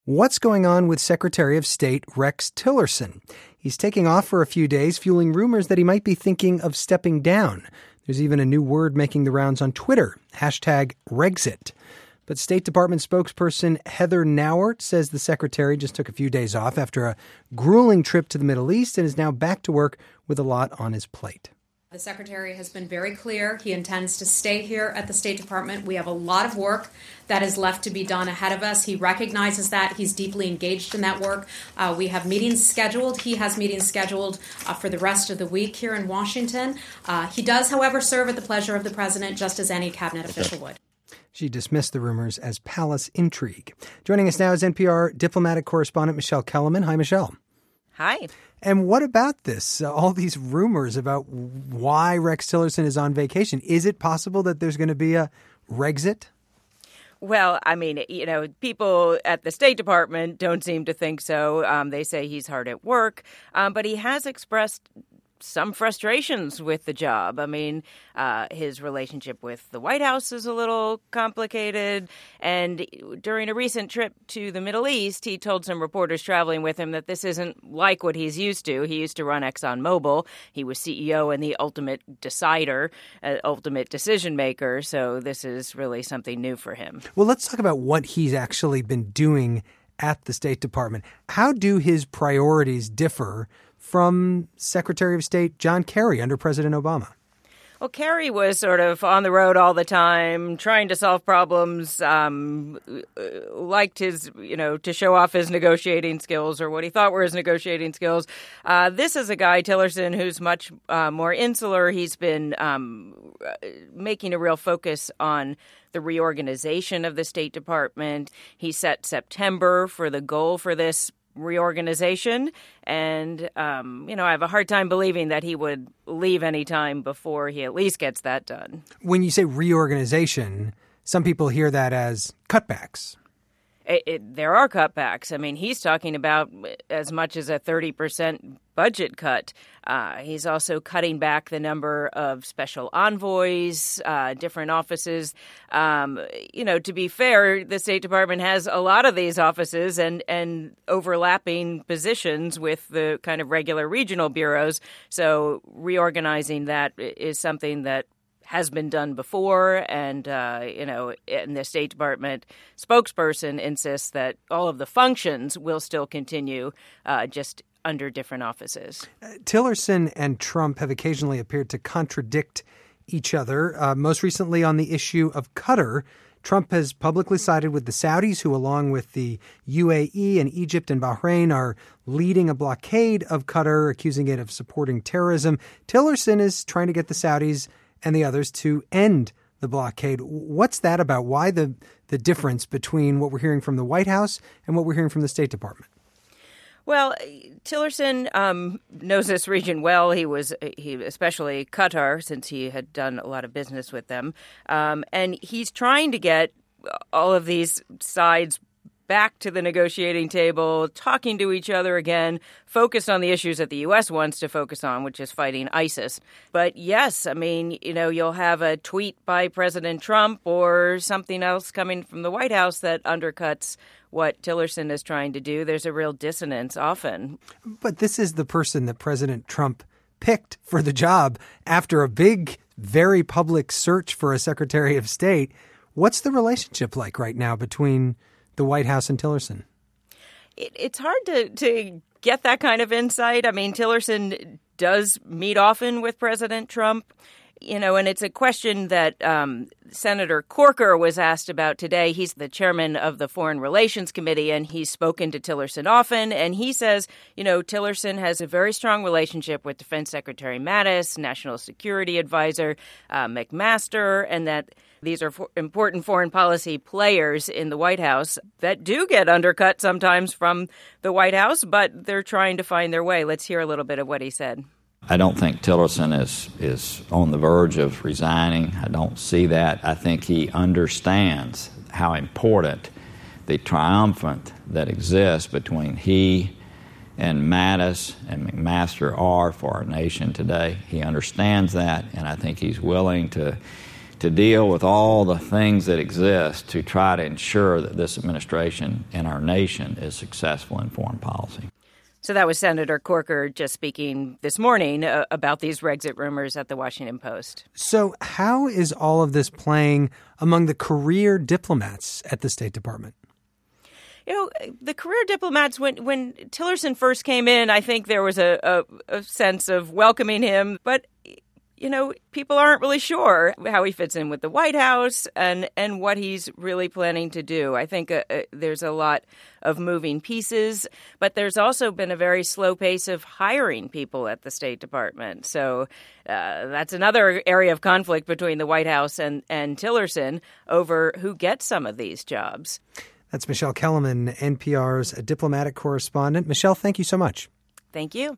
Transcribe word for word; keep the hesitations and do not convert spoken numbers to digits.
What's going on with Secretary of State Rex Tillerson? He's taking off for a few days, fueling rumors that he might be thinking of stepping down. There's even a new word making the rounds on Twitter, hashtag Regxit. But State Department spokesperson Heather Nauert says the secretary just took a few days off after a grueling trip to the Middle East and is now back to work with a lot on his plate. The Secretary has been very clear. He intends to stay here at the State Department. We have a lot of work that is left to be done ahead of us. He recognizes that. He's deeply engaged in that work. Uh, we have meetings scheduled. He has meetings scheduled uh, for the rest of the week here in Washington. Uh, he does, however, serve at the pleasure of the President, just as any cabinet official would. She dismissed the rumors as palace intrigue. Joining us now is N P R diplomatic correspondent Michelle Kellerman. Hi, Michelle. Hi. And what about this? Uh, all these rumors about why Rex Tillerson is on vacation. Is it possible that there's going to be a Regxit? Well, I mean, you know, people at the State Department don't seem to think so. Um, they say he's hard at work, um, but he has expressed some frustrations with the job. I mean, uh, his relationship with the White House is a little complicated. And during a recent trip to the Middle East, he told some reporters traveling with him that this isn't like what he's used to. He used to run ExxonMobil. He was C E O and the ultimate decider, uh, ultimate decision maker. So this is really something new for him. Well, let's talk about what he's actually been doing at the State Department. How do his priorities differ from Secretary of State John Kerry under President Obama? Well, Kerry was sort of on the road all the time, trying to solve problems, um, liked his, you know, to show off his negotiating skills or what he thought were his negotiating skills. Uh, this is a guy, Tillerson, who's much uh, more insular. He's been um, making a real focus on the reorganization of the State Department. He set September for the goal for this reorganization. And, um, you know, I have a hard time believing that he would leave any time before he at least gets that done. When you say reorganization, some people hear that as cutbacks. It, it, there are cutbacks. I mean, he's talking about as much as a thirty percent budget cut. Uh, he's also cutting back the number of special envoys, uh, different offices. Um, you know, to be fair, the State Department has a lot of these offices and, and overlapping positions with the kind of regular regional bureaus. So reorganizing that is something that has been done before, and, uh, you know, and the State Department spokesperson insists that all of the functions will still continue, uh, just under different offices. Uh, Tillerson and Trump have occasionally appeared to contradict each other. Uh, most recently on the issue of Qatar, Trump has publicly sided with the Saudis, who along with the U A E and Egypt and Bahrain are leading a blockade of Qatar, accusing it of supporting terrorism. Tillerson is trying to get the Saudis and the others to end the blockade. What's that about? Why the the difference between what we're hearing from the White House and what we're hearing from the State Department? Well, Tillerson um, knows this region well. He was, he especially Qatar, since he had done a lot of business with them. Um, and he's trying to get all of these sides back to the negotiating table, talking to each other again, focused on the issues that the U S wants to focus on, which is fighting ISIS. But yes, I mean, you know, you'll have a tweet by President Trump or something else coming from the White House that undercuts what Tillerson is trying to do. There's a real dissonance often. But this is the person that President Trump picked for the job after a big, very public search for a Secretary of State. What's the relationship like right now between the White House and Tillerson? It, it's hard to, to get that kind of insight. I mean, Tillerson does meet often with President Trump, you know, and it's a question that um, Senator Corker was asked about today. He's the chairman of the Foreign Relations Committee, and he's spoken to Tillerson often. And he says, you know, Tillerson has a very strong relationship with Defense Secretary Mattis, National Security Advisor uh, McMaster, and that these are for important foreign policy players in the White House that do get undercut sometimes from the White House, but they're trying to find their way. Let's hear a little bit of what he said. I don't think Tillerson is, is on the verge of resigning. I don't see that. I think he understands how important the triumvirate that exists between he and Mattis and McMaster are for our nation today. He understands that, and I think he's willing to to deal with all the things that exist to try to ensure that this administration and our nation is successful in foreign policy. So that was Senator Corker just speaking this morning uh, about these Brexit rumors at the Washington Post. So how is all of this playing among the career diplomats at the State Department? You know, the career diplomats, when, when Tillerson first came in, I think there was a, a, a sense of welcoming him. But, you know, people aren't really sure how he fits in with the White House and, and what he's really planning to do. I think uh, uh, there's a lot of moving pieces, but there's also been a very slow pace of hiring people at the State Department. So uh, that's another area of conflict between the White House and, and Tillerson over who gets some of these jobs. That's Michelle Kellerman, N P R's diplomatic correspondent. Michelle, thank you so much. Thank you.